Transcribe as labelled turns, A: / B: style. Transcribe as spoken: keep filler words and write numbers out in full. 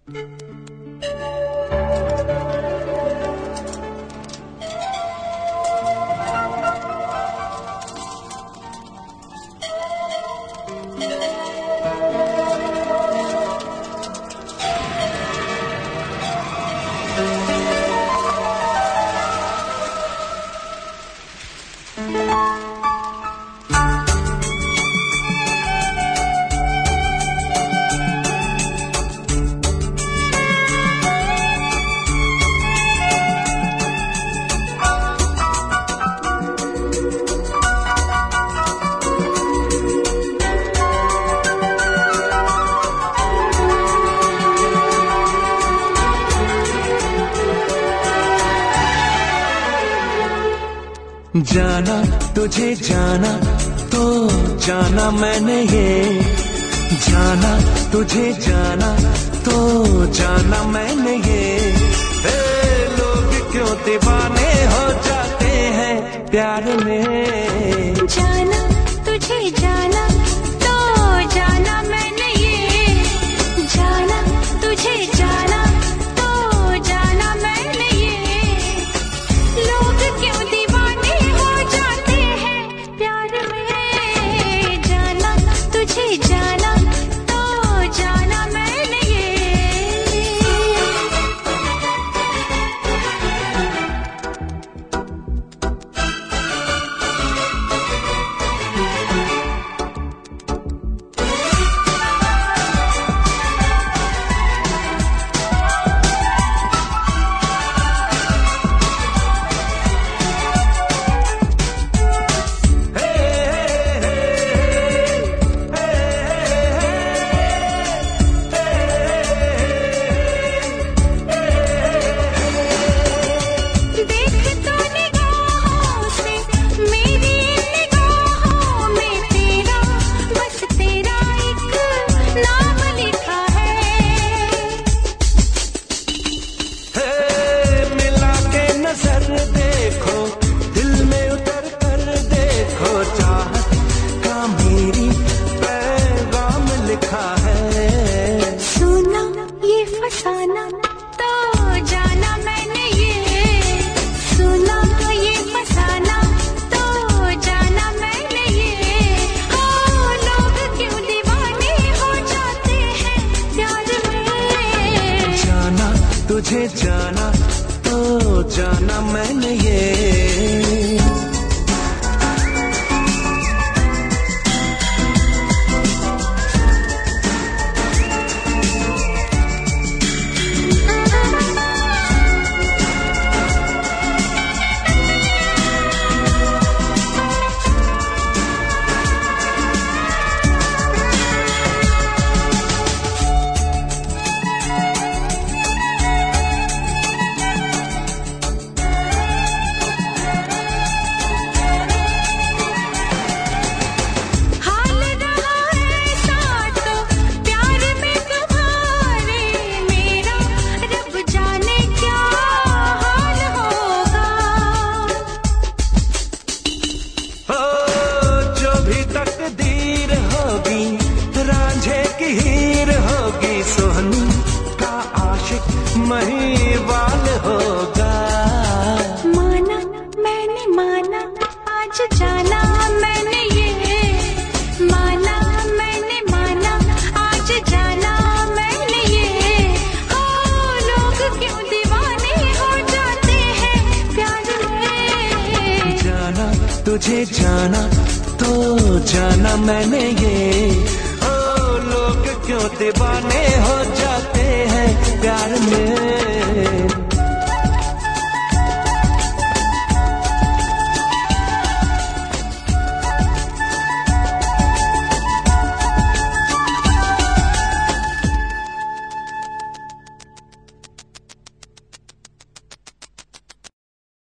A: जाना तुझे जाना तो जाना मैंने ये, जाना तुझे जाना तो जाना मैंने ये। ए, लोग क्यों दीवाने हो जाते हैं प्यार में।
B: जाना तुझे जाना तो जाना मैंने ये, जाना तुझे जाना तो जाना मैंने ये। लोग क्यों दीवाने हो जाते हैं प्यार में। जाना तुझे जाना तो जाना मैंने ये।
A: देखो दिल में उतर कर देखो, चाहत का मेरी पैगाम लिखा है।
B: सुना ये फसाना तो जाना मैंने ये, सुना ये फसाना तो जाना मैंने ये। ओ लोग क्यों दीवाने हो जाते हैं प्यार में।
A: जाना तुझे जाना तो जाना मैंने ये। तकदीर होगी रांझे की हीर होगी, सोहनी का आशिक महिवाल होगा।
B: माना मैंने माना आज जाना मैंने ये, माना मैंने माना आज जाना मैंने ये। ओ लोग क्यों दीवाने हो जाते हैं प्यार में।
A: जाना तुझे जाना तो जाना मैंने ये। ओ लोग क्यों दीवाने हो जाते हैं प्यार में।